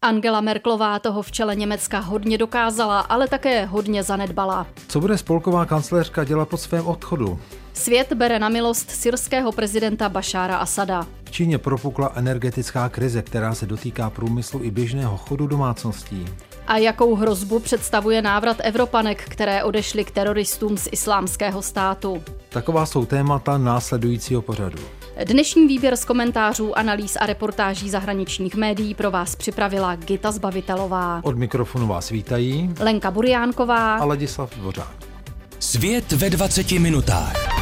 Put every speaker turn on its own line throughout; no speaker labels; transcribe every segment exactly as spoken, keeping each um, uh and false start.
Angela Merkelová toho v čele Německa hodně dokázala, ale také hodně zanedbala.
Co bude spolková kancléřka dělat po svém odchodu?
Svět bere na milost syrského prezidenta Bašára Asada.
V Číně propukla energetická krize, která se dotýká průmyslu i běžného chodu domácností.
A jakou hrozbu představuje návrat Evropanek, které odešly k teroristům z Islámského státu?
Taková jsou témata následujícího pořadu.
Dnešní výběr z komentářů, analýz a reportáží zahraničních médií pro vás připravila Gita Zbavitelová.
Od mikrofonu vás vítají
Lenka Buriánková
a Ladislav Dvořák.
Svět ve dvaceti minutách.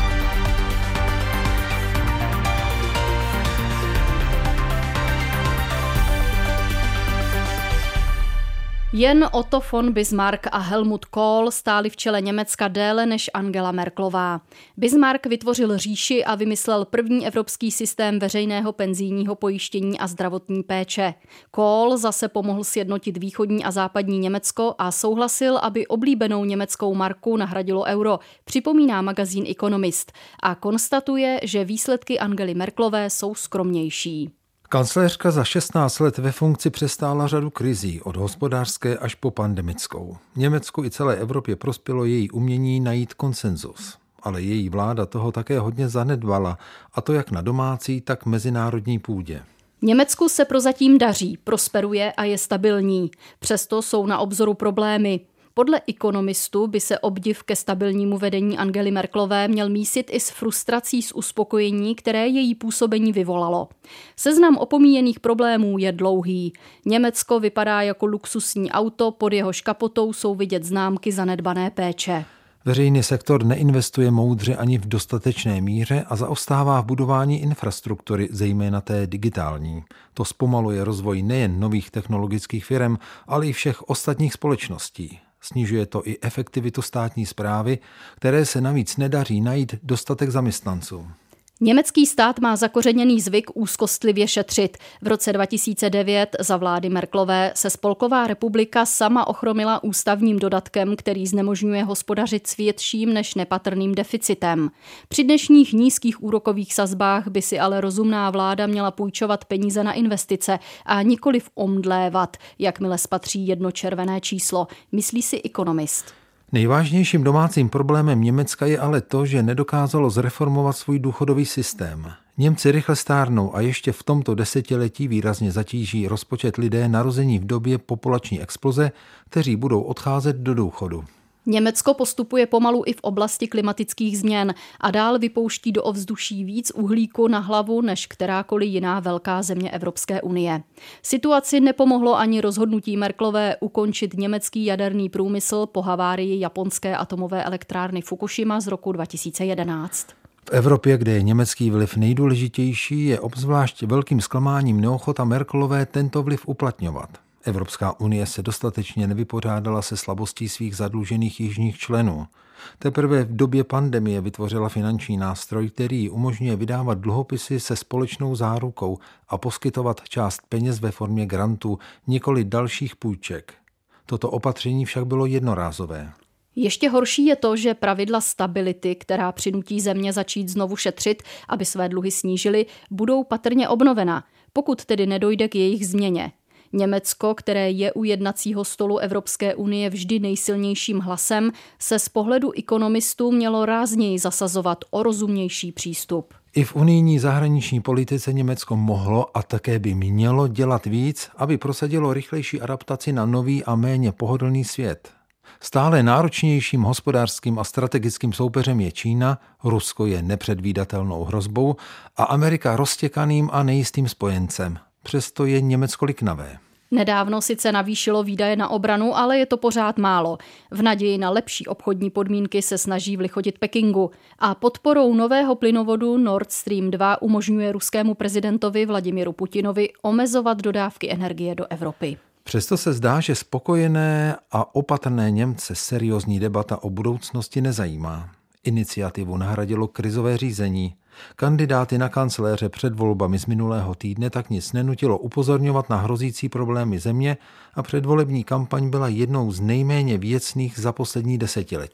Jen Otto von Bismarck a Helmut Kohl stáli v čele Německa déle než Angela Merkelová. Bismarck vytvořil říši a vymyslel první evropský systém veřejného penzijního pojištění a zdravotní péče. Kohl zase pomohl sjednotit východní a západní Německo a souhlasil, aby oblíbenou německou marku nahradilo euro, připomíná magazín Economist, a konstatuje, že výsledky Angely Merkelové jsou skromnější.
Kancléřka za šestnáct let ve funkci přestála řadu krizí, od hospodářské až po pandemickou. Německu i celé Evropě prospělo její umění najít konsenzus. Ale její vláda toho také hodně zanedbala, a to jak na domácí, tak mezinárodní půdě.
Německu se prozatím daří, prosperuje a je stabilní. Přesto jsou na obzoru problémy. Podle Economistu by se obdiv ke stabilnímu vedení Angely Merkelové měl mísit i s frustrací z uspokojení, které její působení vyvolalo. Seznam opomíjených problémů je dlouhý. Německo vypadá jako luxusní auto, pod jehož kapotou jsou vidět známky zanedbané péče.
Veřejný sektor neinvestuje moudře ani v dostatečné míře a zaostává v budování infrastruktury, zejména té digitální. To zpomaluje rozvoj nejen nových technologických firm, ale i všech ostatních společností. Snižuje to i efektivitu státní správy, které se navíc nedaří najít dostatek zaměstnanců.
Německý stát má zakořeněný zvyk úzkostlivě šetřit. V roce dva tisíce devět za vlády Merkelové se Spolková republika sama ochromila ústavním dodatkem, který znemožňuje hospodařit s větším než nepatrným deficitem. Při dnešních nízkých úrokových sazbách by si ale rozumná vláda měla půjčovat peníze na investice a nikoliv omdlévat, jakmile spatří jedno červené číslo, myslí si Economist.
Nejvážnějším domácím problémem Německa je ale to, že nedokázalo zreformovat svůj důchodový systém. Němci rychle stárnou a ještě v tomto desetiletí výrazně zatíží rozpočet lidé narození v době populační exploze, kteří budou odcházet do důchodu.
Německo postupuje pomalu i v oblasti klimatických změn a dál vypouští do ovzduší víc uhlíku na hlavu než kterákoliv jiná velká země Evropské unie. Situaci nepomohlo ani rozhodnutí Merkelové ukončit německý jaderný průmysl po havárii japonské atomové elektrárny Fukushima z roku dva tisíce jedenáct.
V Evropě, kde je německý vliv nejdůležitější, je obzvlášť velkým zklamáním neochota Merkelové tento vliv uplatňovat. Evropská unie se dostatečně nevypořádala se slabostí svých zadlužených jižních členů. Teprve v době pandemie vytvořila finanční nástroj, který umožňuje vydávat dluhopisy se společnou zárukou a poskytovat část peněz ve formě grantů, nikoli dalších půjček. Toto opatření však bylo jednorázové.
Ještě horší je to, že pravidla stability, která přinutí země začít znovu šetřit, aby své dluhy snížily, budou patrně obnovena, pokud tedy nedojde k jejich změně. Německo, které je u jednacího stolu Evropské unie vždy nejsilnějším hlasem, se z pohledu ekonomistů mělo rázněji zasazovat o rozumnější přístup.
I v unijní zahraniční politice Německo mohlo a také by mělo dělat víc, aby prosadilo rychlejší adaptaci na nový a méně pohodlný svět. Stále náročnějším hospodářským a strategickým soupeřem je Čína, Rusko je nepředvídatelnou hrozbou a Amerika roztěkaným a nejistým spojencem. Přesto je Německo liknavé.
Nedávno sice navýšilo výdaje na obranu, ale je to pořád málo. V naději na lepší obchodní podmínky se snaží vlichotit Pekingu a podporou nového plynovodu Nord Stream dva umožňuje ruskému prezidentovi Vladimiru Putinovi omezovat dodávky energie do Evropy.
Přesto se zdá, že spokojené a opatrné Němce seriózní debata o budoucnosti nezajímá. Iniciativu nahradilo krizové řízení. Kandidáty na kancléře před volbami z minulého týdne tak nic nenutilo upozorňovat na hrozící problémy země a předvolební kampaň byla jednou z nejméně věcných za poslední desetiletí.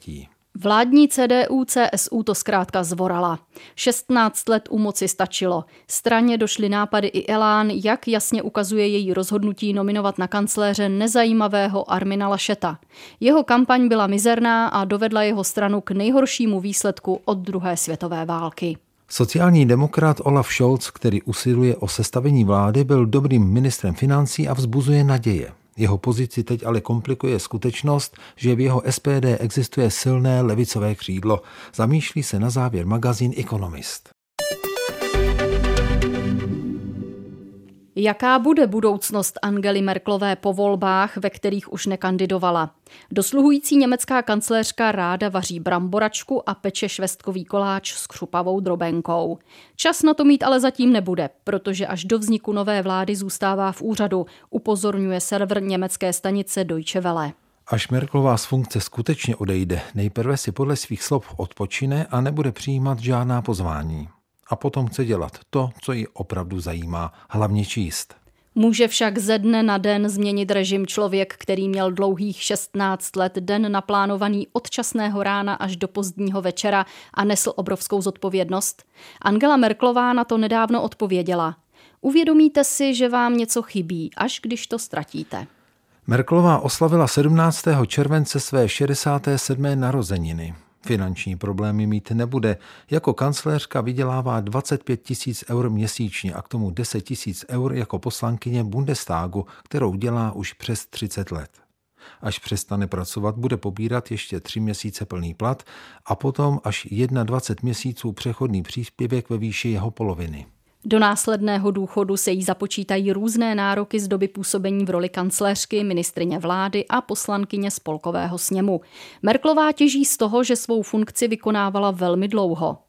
Vládní C D U C S U to zkrátka zvorala. šestnáct let u moci stačilo. Straně došly nápady i elán, jak jasně ukazuje její rozhodnutí nominovat na kancléře nezajímavého Armina Lascheta. Jeho kampaň byla mizerná a dovedla jeho stranu k nejhoršímu výsledku od druhé světové války.
Sociální demokrat Olaf Scholz, který usiluje o sestavení vlády, byl dobrým ministrem financí a vzbuzuje naděje. Jeho pozici teď ale komplikuje skutečnost, že v jeho S P D existuje silné levicové křídlo. Zamýšlí se na závěr magazín Economist.
Jaká bude budoucnost Angely Merkelové po volbách, ve kterých už nekandidovala? Dosluhující německá kancléřka ráda vaří bramboračku a peče švestkový koláč s křupavou drobenkou. Čas na to mít ale zatím nebude, protože až do vzniku nové vlády zůstává v úřadu, upozorňuje server německé stanice Deutsche Welle.
Až Merkelová z funkce skutečně odejde, nejprve si podle svých slov odpočine a nebude přijímat žádná pozvání. A potom chce dělat to, co ji opravdu zajímá, hlavně číst.
Může však ze dne na den změnit režim člověk, který měl dlouhých šestnáct let den naplánovaný od časného rána až do pozdního večera a nesl obrovskou zodpovědnost? Angela Merkelová na to nedávno odpověděla. Uvědomíte si, že vám něco chybí, až když to ztratíte.
Merkelová oslavila sedmnáctého července své šedesáté sedmé narozeniny. Finanční problémy mít nebude. Jako kancléřka vydělává dvacet pět tisíc eur měsíčně a k tomu deset tisíc eur jako poslankyně Bundestagu, kterou dělá už přes třicet let. Až přestane pracovat, bude pobírat ještě tři měsíce plný plat a potom až dvacet jedna měsíců přechodný příspěvek ve výši jeho poloviny.
Do následného důchodu se jí započítají různé nároky z doby působení v roli kancléřky, ministryně vlády a poslankyně spolkového sněmu. Merkelová těží z toho, že svou funkci vykonávala velmi dlouho.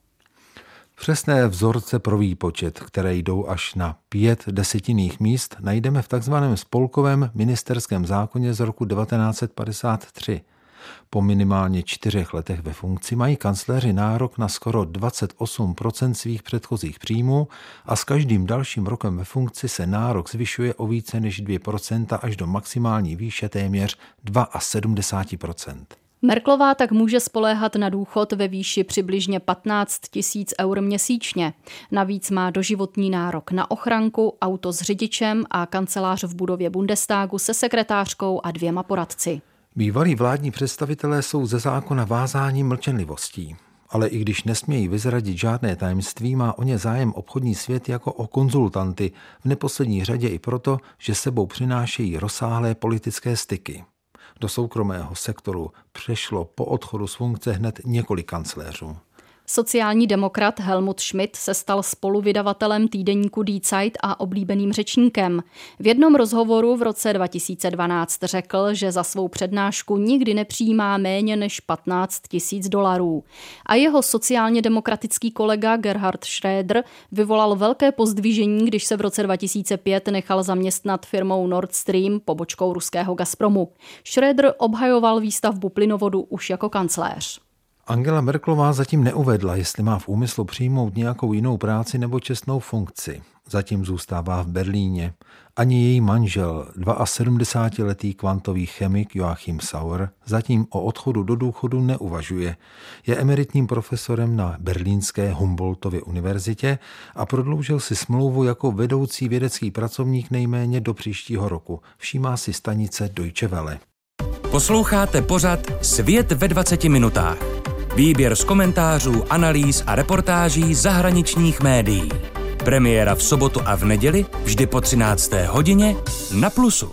Přesné vzorce pro výpočet, které jdou až na pět desetinných míst, najdeme v takzvaném spolkovém ministerském zákoně z roku devatenáct set padesát tři. Po minimálně čtyřech letech ve funkci mají kancléři nárok na skoro dvacet osm procent svých předchozích příjmů a s každým dalším rokem ve funkci se nárok zvyšuje o více než dvě procenta až do maximální výše téměř sedmdesát dva procent.
Merkelová tak může spoléhat na důchod ve výši přibližně patnáct tisíc eur měsíčně. Navíc má doživotní nárok na ochranku, auto s řidičem a kancelář v budově Bundestagu se sekretářkou a dvěma poradci.
Bývalí vládní představitelé jsou ze zákona vázáni mlčenlivostí. Ale i když nesmějí vyzradit žádné tajemství, má o ně zájem obchodní svět jako o konzultanty, v neposlední řadě i proto, že sebou přinášejí rozsáhlé politické styky. Do soukromého sektoru přešlo po odchodu z funkce hned několik kancléřů.
Sociální demokrat Helmut Schmidt se stal spoluvydavatelem týdeníku Die Zeit a oblíbeným řečníkem. V jednom rozhovoru v roce dva tisíce dvanáct řekl, že za svou přednášku nikdy nepřijímá méně než patnáct tisíc dolarů. A jeho sociálně demokratický kolega Gerhard Schröder vyvolal velké pozdvižení, když se v roce dva tisíce pět nechal zaměstnat firmou Nord Stream, pobočkou ruského Gazpromu. Schröder obhajoval výstavbu plynovodu už jako kancléř.
Angela Merkelová zatím neuvedla, jestli má v úmyslu přijmout nějakou jinou práci nebo čestnou funkci. Zatím zůstává v Berlíně. Ani její manžel, sedmdesátiletý kvantový chemik Joachim Sauer, zatím o odchodu do důchodu neuvažuje. Je emeritním profesorem na berlínské Humboldtově univerzitě a prodloužil si smlouvu jako vedoucí vědecký pracovník nejméně do příštího roku. Všímá si stanice Deutsche Welle.
Posloucháte pořad Svět ve dvaceti minutách. Výběr z komentářů, analýz a reportáží zahraničních médií. Premiéra v sobotu a v neděli vždy po třinácté hodině na Plusu.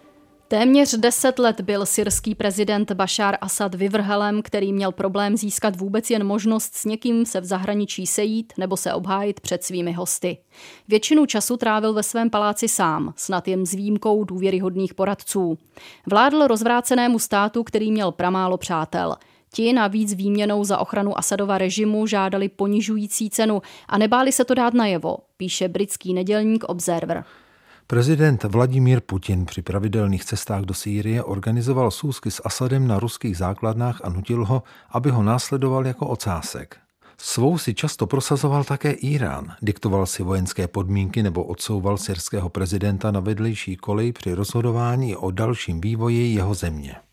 Téměř deset let byl syrský prezident Bašár Asad vyvrhelem, který měl problém získat vůbec jen možnost s někým se v zahraničí sejít nebo se obhájit před svými hosty. Většinu času trávil ve svém paláci sám, snad jen s výjimkou důvěryhodných poradců. Vládl rozvrácenému státu, který měl pramálo přátel. Ti navíc výměnou za ochranu Asadova režimu žádali ponižující cenu a nebáli se to dát najevo, píše britský nedělník Observer.
Prezident Vladimír Putin při pravidelných cestách do Sýrie organizoval schůzky s Asadem na ruských základnách a nutil ho, aby ho následoval jako ocásek. Svou si často prosazoval také Irán, diktoval si vojenské podmínky nebo odsouval syrského prezidenta na vedlejší kolej při rozhodování o dalším vývoji jeho země.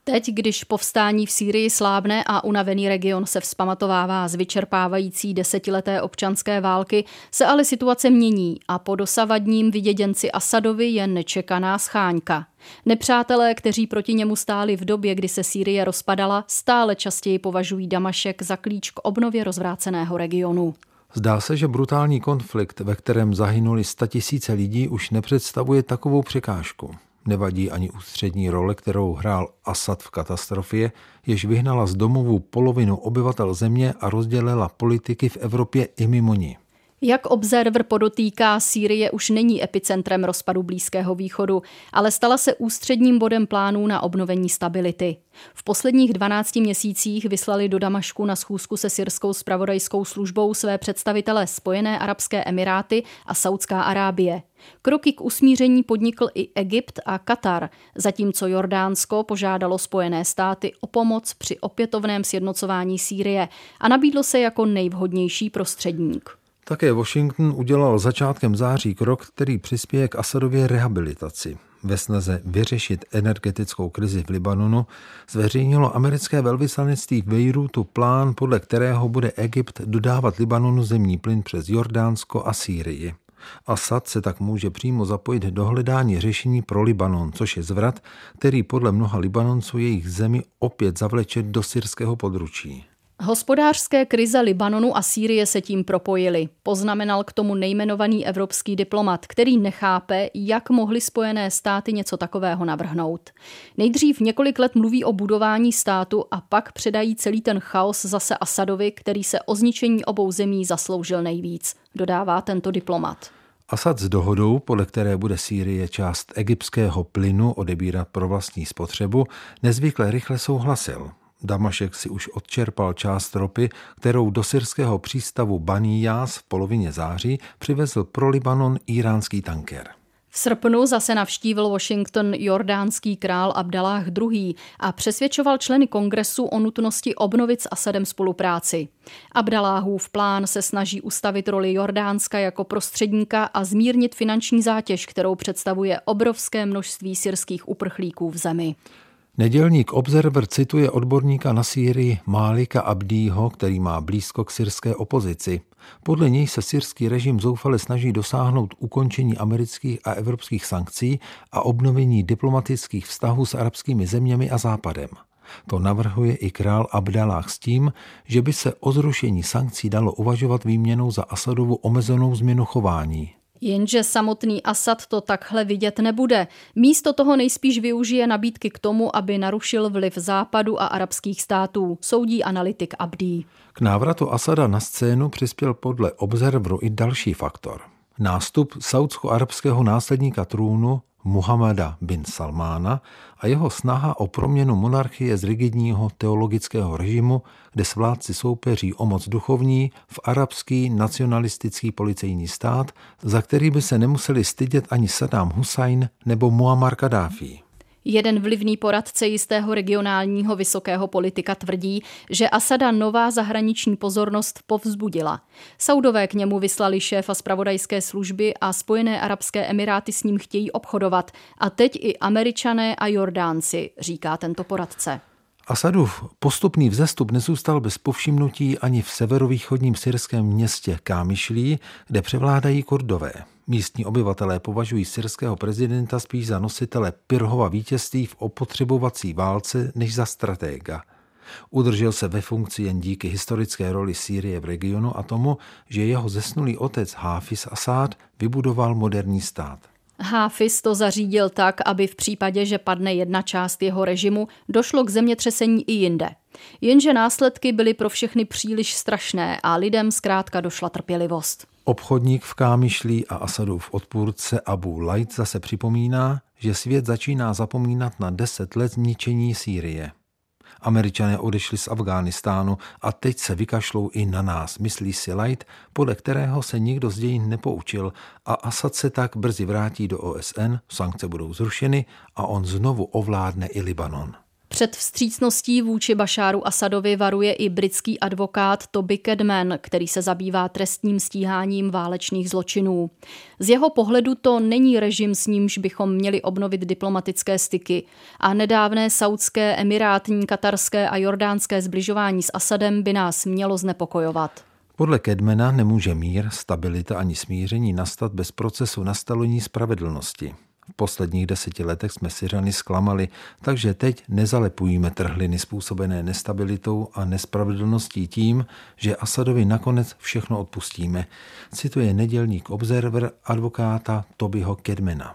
Teď, když povstání v Sýrii slábne a unavený region se vzpamatovává z vyčerpávající desetileté občanské války, se ale situace mění a po dosavadním vyděděnci Asadovi je nečekaná scháňka. Nepřátelé, kteří proti němu stáli v době, kdy se Sýrie rozpadala, stále častěji považují Damašek za klíč k obnově rozvráceného regionu.
Zdá se, že brutální konflikt, ve kterém zahynuli statisíce lidí, už nepředstavuje takovou překážku. Nevadí ani ústřední role, kterou hrál Asad v katastrofě, jež vyhnala z domovů polovinu obyvatel země a rozdělila politiky v Evropě i mimo ní.
Jak Observer podotýká, Sýrie už není epicentrem rozpadu Blízkého východu, ale stala se ústředním bodem plánů na obnovení stability. V posledních dvanácti měsících vyslali do Damašku na schůzku se syrskou zpravodajskou službou své představitele Spojené arabské emiráty a Saudská Arábie. Kroky k usmíření podnikl i Egypt a Katar, zatímco Jordánsko požádalo Spojené státy o pomoc při opětovném sjednocování Sýrie a nabídlo se jako nejvhodnější prostředník.
Také Washington udělal začátkem září krok, který přispěje k Asadově rehabilitaci. Ve snaze vyřešit energetickou krizi v Libanonu zveřejnilo americké velvyslanectví v Bejrútu plán, podle kterého bude Egypt dodávat Libanonu zemní plyn přes Jordánsko a Sýrii. Asad se tak může přímo zapojit do hledání řešení pro Libanon, což je zvrat, který podle mnoha Libanonců jejich zemi opět zavleče do syrského područí.
Hospodářské krize Libanonu a Sýrie se tím propojily. Poznamenal k tomu nejmenovaný evropský diplomat, který nechápe, jak mohly Spojené státy něco takového navrhnout. Nejdřív několik let mluví o budování státu a pak předají celý ten chaos zase Asadovi, který se o zničení obou zemí zasloužil nejvíc, dodává tento diplomat.
Asad s dohodou, podle které bude Sýrie část egyptského plynu odebírat pro vlastní spotřebu, nezvykle rychle souhlasil. Damašek si už odčerpal část ropy, kterou do syrského přístavu Bani Yas v polovině září přivezl pro Libanon íránský tanker.
V srpnu zase navštívil Washington jordánský král Abdalláh druhý. a přesvědčoval členy kongresu o nutnosti obnovit s Asadem spolupráci. Abdalláhův plán se snaží ustavit roli Jordánska jako prostředníka a zmírnit finanční zátěž, kterou představuje obrovské množství syrských uprchlíků v zemi.
Nedělník Observer cituje odborníka na Sýrii Málika Abdího, který má blízko k syrské opozici. Podle něj se syrský režim zoufale snaží dosáhnout ukončení amerických a evropských sankcí a obnovení diplomatických vztahů s arabskými zeměmi a Západem. To navrhuje i král Abdalláh s tím, že by se o zrušení sankcí dalo uvažovat výměnou za Asadovu omezenou změnu chování.
Jenže samotný Asad to takhle vidět nebude. Místo toho nejspíš využije nabídky k tomu, aby narušil vliv Západu a arabských států, soudí analytik Abdí.
K návratu Asada na scénu přispěl podle Observeru i další faktor. Nástup saúdsko-arabského následníka trůnu Muhammada bin Salmána a jeho snaha o proměnu monarchie z rigidního teologického režimu, kde s vládci soupeří o moc duchovní, v arabský nacionalistický policejní stát, za který by se nemuseli stydět ani Saddam Husajn nebo Muammar Kaddáfí.
Jeden vlivný poradce jistého regionálního vysokého politika tvrdí, že Asada nová zahraniční pozornost povzbudila. Saudové k němu vyslali šéfa zpravodajské služby a Spojené arabské emiráty s ním chtějí obchodovat. A teď i Američané a Jordánci, říká tento poradce.
Asadův postupný vzestup nezůstal bez povšimnutí ani v severovýchodním syrském městě Kámišlí, kde převládají Kurdové. Místní obyvatelé považují syrského prezidenta spíš za nositele Pirhova vítězství v opotřebovací válce než za stratéga. Udržel se ve funkci jen díky historické roli Sýrie v regionu a tomu, že jeho zesnulý otec Háfiz Asad vybudoval moderní stát.
Háfiz to zařídil tak, aby v případě, že padne jedna část jeho režimu, došlo k zemětřesení i jinde. Jenže následky byly pro všechny příliš strašné a lidem zkrátka došla trpělivost.
Obchodník v Kámišlí a Asadův odpůrce Abu Laid zase připomíná, že svět začíná zapomínat na deset let ničení Sýrie. Američané odešli z Afghánistánu a teď se vykašlou i na nás, myslí si Laid, podle kterého se nikdo z dějin nepoučil a Asad se tak brzy vrátí do O S N, sankce budou zrušeny a on znovu ovládne i Libanon.
Před vstřícností vůči Bašáru Asadovi varuje i britský advokát Toby Cadman, který se zabývá trestním stíháním válečných zločinů. Z jeho pohledu to není režim, s nímž bychom měli obnovit diplomatické styky a nedávné saudské, emirátní, katarské a jordánské zbližování s Asadem by nás mělo znepokojovat.
Podle Cadmana nemůže mír, stabilita ani smíření nastat bez procesu nastolení spravedlnosti. V posledních deseti letech jsme Syřany zklamali, takže teď nezalepujíme trhliny způsobené nestabilitou a nespravedlností tím, že Asadovi nakonec všechno odpustíme, cituje nedělník Observer advokáta Tobyho Cadmana.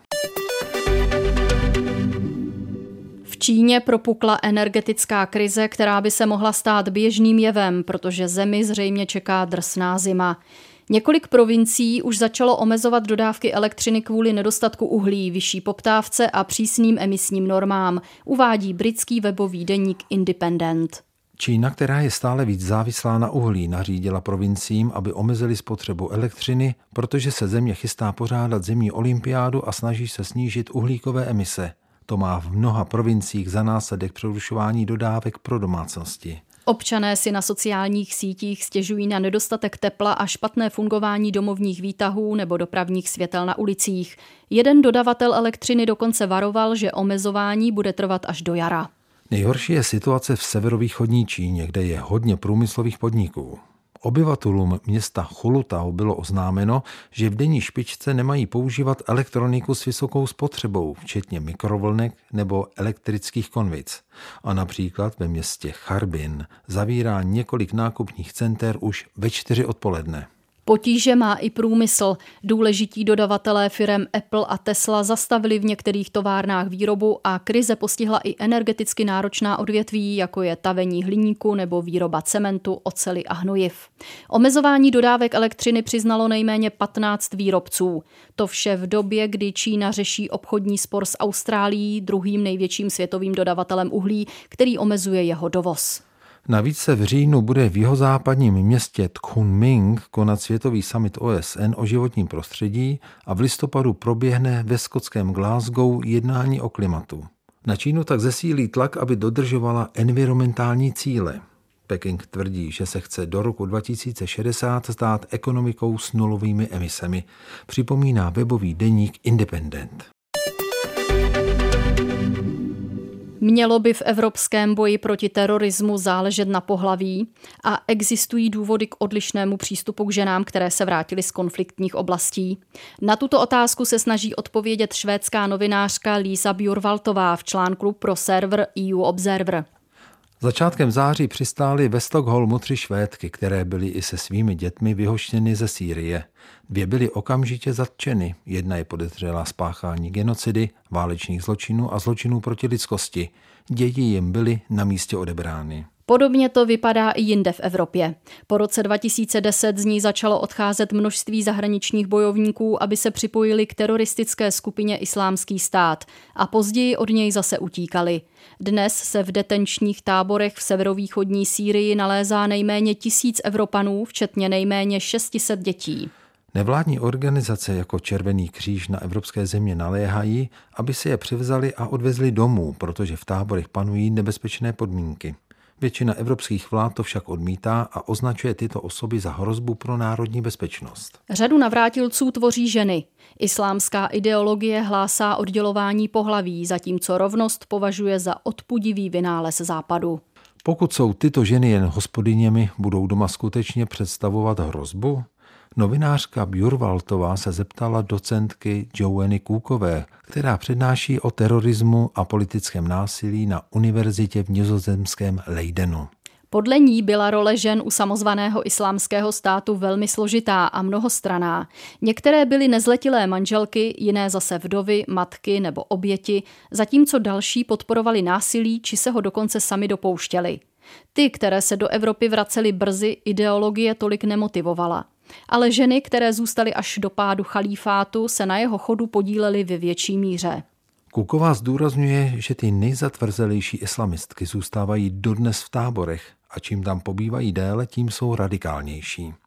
V Číně propukla energetická krize, která by se mohla stát běžným jevem, protože zemi zřejmě čeká drsná zima. Několik provincií už začalo omezovat dodávky elektřiny kvůli nedostatku uhlí, vyšší poptávce a přísným emisním normám, uvádí britský webový deník Independent.
Čína, která je stále víc závislá na uhlí, nařídila provinciím, aby omezili spotřebu elektřiny, protože se země chystá pořádat zimní olympiádu a snaží se snížit uhlíkové emise. To má v mnoha provinciích za následek přerušování dodávek pro domácnosti.
Občané si na sociálních sítích stěžují na nedostatek tepla a špatné fungování domovních výtahů nebo dopravních světel na ulicích. Jeden dodavatel elektřiny dokonce varoval, že omezování bude trvat až do jara.
Nejhorší je situace v severovýchodní Číně, kde je hodně průmyslových podniků. Obyvatelům města Chulutao bylo oznámeno, že v denní špičce nemají používat elektroniku s vysokou spotřebou, včetně mikrovlnek nebo elektrických konvic. A například ve městě Charbin zavírá několik nákupních center už ve čtyři odpoledne.
Potíže má i průmysl. Důležití dodavatelé firem Apple a Tesla zastavili v některých továrnách výrobu a krize postihla i energeticky náročná odvětví, jako je tavení hliníku nebo výroba cementu, oceli a hnojiv. Omezování dodávek elektřiny přiznalo nejméně patnáct výrobců. To vše v době, kdy Čína řeší obchodní spor s Austrálií, druhým největším světovým dodavatelem uhlí, který omezuje jeho dovoz.
Navíc se v říjnu bude v jihozápadním městě Kunming konat světový summit O S N o životním prostředí a v listopadu proběhne ve skotském Glasgow jednání o klimatu. Na Čínu tak zesílí tlak, aby dodržovala environmentální cíle. Peking tvrdí, že se chce do roku dva tisíce šedesát stát ekonomikou s nulovými emisemi, připomíná webový deník Independent.
Mělo by v evropském boji proti terorismu záležet na pohlaví a existují důvody k odlišnému přístupu k ženám, které se vrátily z konfliktních oblastí? Na tuto otázku se snaží odpovědět švédská novinářka Lisa Bjurvaltová v článku pro server E U Observer.
Začátkem září přistály ve Stockholmu tři Švédky, které byly i se svými dětmi vyhoštěny ze Sýrie. Dvě byly okamžitě zatčeny. Jedna je podezřelá spáchání genocidy, válečných zločinů a zločinů proti lidskosti. Děti jim byly na místě odebrány.
Podobně to vypadá i jinde v Evropě. Po roce dva tisíce deset z ní začalo odcházet množství zahraničních bojovníků, aby se připojili k teroristické skupině Islámský stát a později od něj zase utíkali. Dnes se v detenčních táborech v severovýchodní Sýrii nalézá nejméně tisíc Evropanů, včetně nejméně šest set dětí.
Nevládní organizace jako Červený kříž na evropské země naléhají, aby se je převzali a odvezli domů, protože v táborech panují nebezpečné podmínky. Většina evropských vlád to však odmítá a označuje tyto osoby za hrozbu pro národní bezpečnost.
Řadu navrátilců tvoří ženy. Islámská ideologie hlásá oddělování pohlaví, zatímco rovnost považuje za odpudivý vynález západu.
Pokud jsou tyto ženy jen hospodyněmi, budou doma skutečně představovat hrozbu? Novinářka Bjurvaltová se zeptala docentky Joanny Cookové, která přednáší o terorismu a politickém násilí na univerzitě v nizozemském Leidenu.
Podle ní byla role žen u samozvaného islámského státu velmi složitá a mnohostranná. Některé byly nezletilé manželky, jiné zase vdovy, matky nebo oběti, zatímco další podporovali násilí či se ho dokonce sami dopouštěli. Ty, které se do Evropy vracely brzy, ideologie tolik nemotivovala. Ale ženy, které zůstaly až do pádu chalífátu, se na jeho chodu podílely ve větší míře.
Cooková zdůrazňuje, že ty nejzatvrzelější islamistky zůstávají dodnes v táborech a čím tam pobývají déle, tím jsou radikálnější.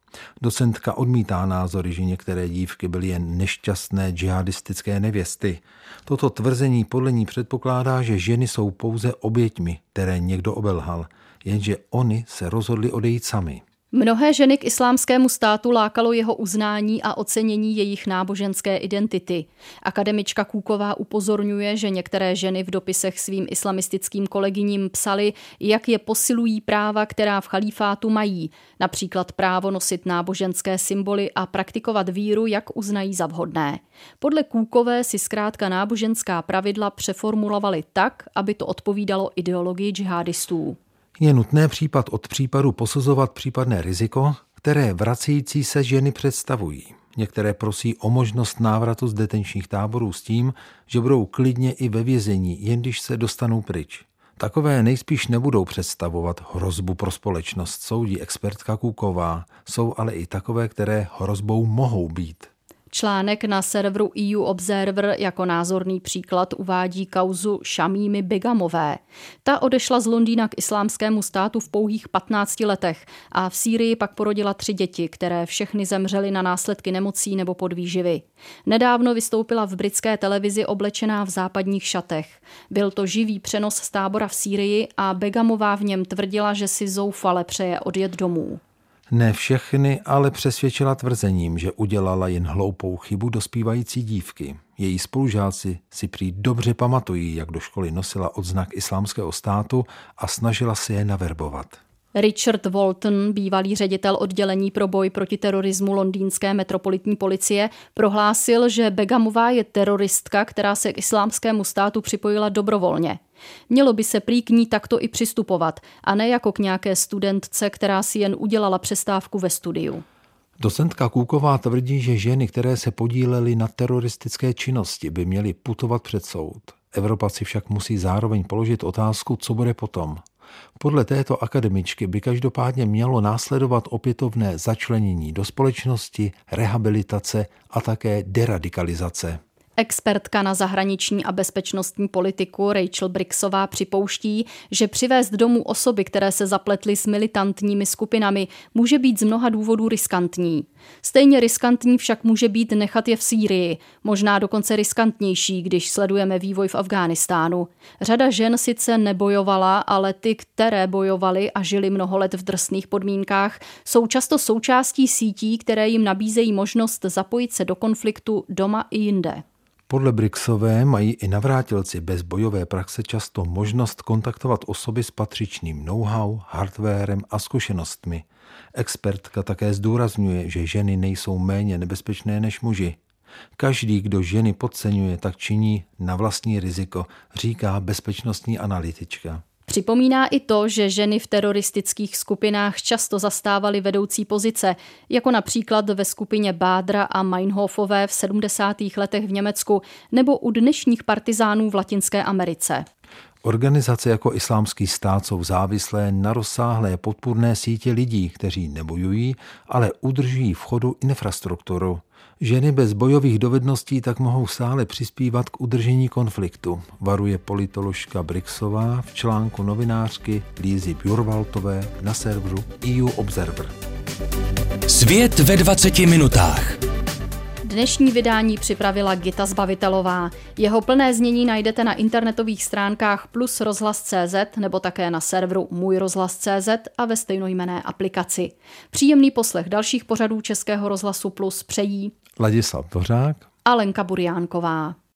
Docentka odmítá názory, že některé dívky byly jen nešťastné džihadistické nevěsty. Toto tvrzení podle ní předpokládá, že ženy jsou pouze oběťmi, které někdo obelhal, jenže oni se rozhodly odejít sami.
Mnohé ženy k islámskému státu lákalo jeho uznání a ocenění jejich náboženské identity. Akademička Kůková upozorňuje, že některé ženy v dopisech svým islamistickým kolegyním psaly, jak je posilují práva, která v chalífátu mají, například právo nosit náboženské symboly a praktikovat víru, jak uznají za vhodné. Podle Kůkové si zkrátka náboženská pravidla přeformulovaly tak, aby to odpovídalo ideologii džihadistů.
Je nutné případ od případu posuzovat případné riziko, které vracející se ženy představují. Některé prosí o možnost návratu z detenčních táborů s tím, že budou klidně i ve vězení, jen když se dostanou pryč. Takové nejspíš nebudou představovat hrozbu pro společnost, soudí expertka Kůková. Jsou ale i takové, které hrozbou mohou být.
Článek na serveru E U Observer jako názorný příklad uvádí kauzu Šamímy Begamové. Ta odešla z Londýna k islámskému státu v pouhých patnácti letech a v Sýrii pak porodila tři děti, které všechny zemřely na následky nemocí nebo podvýživy. Nedávno vystoupila v britské televizi oblečená v západních šatech. Byl to živý přenos z tábora v Sýrii a Begamová v něm tvrdila, že si zoufale přeje odjet domů.
Ne všechny, ale přesvědčila tvrzením, že udělala jen hloupou chybu dospívající dívky. Její spolužáci si prý dobře pamatují, jak do školy nosila odznak islámského státu a snažila se je naverbovat.
Richard Walton, bývalý ředitel oddělení pro boj proti terorismu londýnské metropolitní policie, prohlásil, že Begamová je teroristka, která se k islámskému státu připojila dobrovolně. Mělo by se prý k ní takto i přistupovat, a ne jako k nějaké studentce, která si jen udělala přestávku ve studiu.
Docentka Kůková tvrdí, že ženy, které se podílely na teroristické činnosti, by měly putovat před soud. Evropa si však musí zároveň položit otázku, co bude potom. Podle této akademičky by každopádně mělo následovat opětovné začlenění do společnosti, rehabilitace a také deradikalizace.
Expertka na zahraniční a bezpečnostní politiku Rachel Brixová připouští, že přivést domů osoby, které se zapletly s militantními skupinami, může být z mnoha důvodů riskantní. Stejně riskantní však může být nechat je v Sýrii, možná dokonce riskantnější, když sledujeme vývoj v Afghánistánu. Řada žen sice nebojovala, ale ty, které bojovaly a žili mnoho let v drsných podmínkách, jsou často součástí sítí, které jim nabízejí možnost zapojit se do konfliktu doma i jinde.
Podle Brixové mají i navrátilci bez bojové praxe často možnost kontaktovat osoby s patřičným know-how, hardwarem a zkušenostmi. Expertka také zdůrazňuje, že ženy nejsou méně nebezpečné než muži. Každý, kdo ženy podceňuje, tak činí na vlastní riziko, říká bezpečnostní analytička.
Připomíná i to, že ženy v teroristických skupinách často zastávaly vedoucí pozice, jako například ve skupině Bádra a Meinhofové v sedmdesátých letech v Německu nebo u dnešních partizánů v Latinské Americe.
Organizace jako Islámský stát jsou závislé na rozsáhlé podpůrné sítě lidí, kteří nebojují, ale udržují v chodu infrastrukturu. Ženy bez bojových dovedností tak mohou stále přispívat k udržení konfliktu, varuje politoložka Brixová v článku novinářky Lízy Bjurvaltové na serveru E U Observer.
Svět ve dvaceti minutách.
Dnešní vydání připravila Gita Zbavitelová. Jeho plné znění najdete na internetových stránkách plus rozhlas tečka cé zet nebo také na serveru můj rozhlas tečka cé zet a ve stejnojmenné aplikaci. Příjemný poslech dalších pořadů Českého rozhlasu Plus přejí
Ladislav Dvořák
a Lenka Burjánková.